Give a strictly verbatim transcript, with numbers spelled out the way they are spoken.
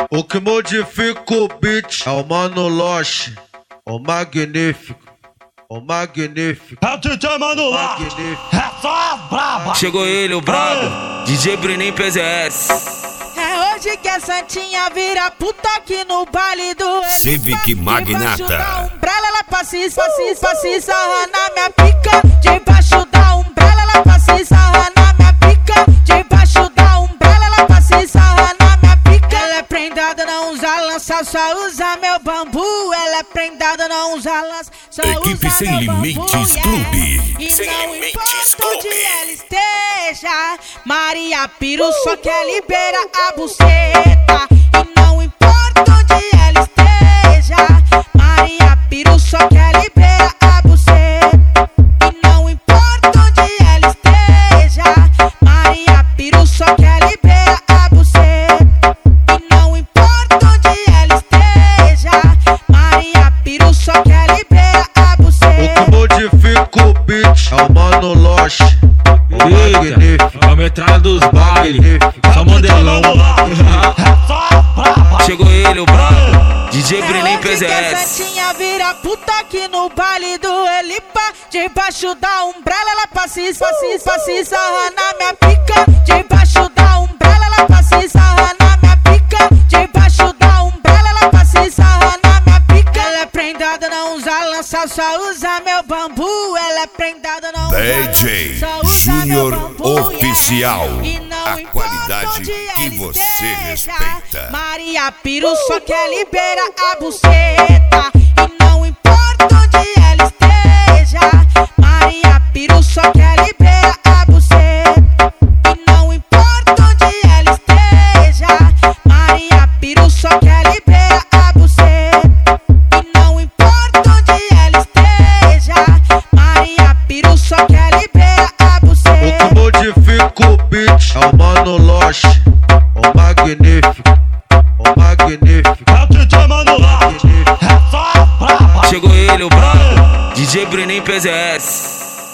O que modifica o beat é o Mano Loche, o magnífico, o magnífico. É o D J Mano Loche, é só as braba. Chegou ele, o brabo, D J Bruninho P Z S. É hoje que a Santinha vira puta aqui no baile do Civic Magnata. Debaixo da umbrella ela passa e passa e passa e sarra na minha pica. Debaixo da umbrella ela passa e sarra na minha pica. Debaixo da umbrella ela passa e sarra na minha pica. Ela é prendada, não usa lança, só usa meu bambu. Ela é prendada, não usa lança, só Equipe usa Sem meu Limites bambu, Clube. yeah. E Sem não Limites importa Clube. onde ela esteja, Maria Piru só quer libera a buceta. E não importa onde ela esteja, Maria Piru só quer libera a buceta. E não importa onde ela esteja, Maria Piru só quer libera a buceta. E não importa onde ela esteja, Maria Piru só quer libera a buceta. O que modifica o beat é o Mano Loche, o magnífico. A metralha dos bailes, só modelão. Chegou ele, o brabo, D J Bruninho P Z É hoje que a S. Santinha vira puta aqui no baile do Elipa. Debaixo da umbrella ela passa e passa e passa e sarra na minha pica. Debaixo da umbrella ela passa e sarra na minha pica. Debaixo da umbrella ela passa e sarra na minha pica. Ela é prendada, não usa lança, só usa meu bambu. Ela é prendada, não usa D lança, J só usa meu Júnior bambu, Oficial. yeah. E não A importa qualidade onde que ela você esteja, respeita. Maria Piru só quer libera a buceta. E não importa onde ela esteja, Maria Piru só quer libera a buceta. E não importa onde ela esteja, Maria Piru só quer libera a buceta. E não importa onde ela esteja, Maria Piru só quer libera a O buceta. que modifica o beat é o Mano Loche, o magnífico, o magnífico. É o D J Mano Loche, é só as braba. Chegou ele, o brabo, D J Bruninho P Z S.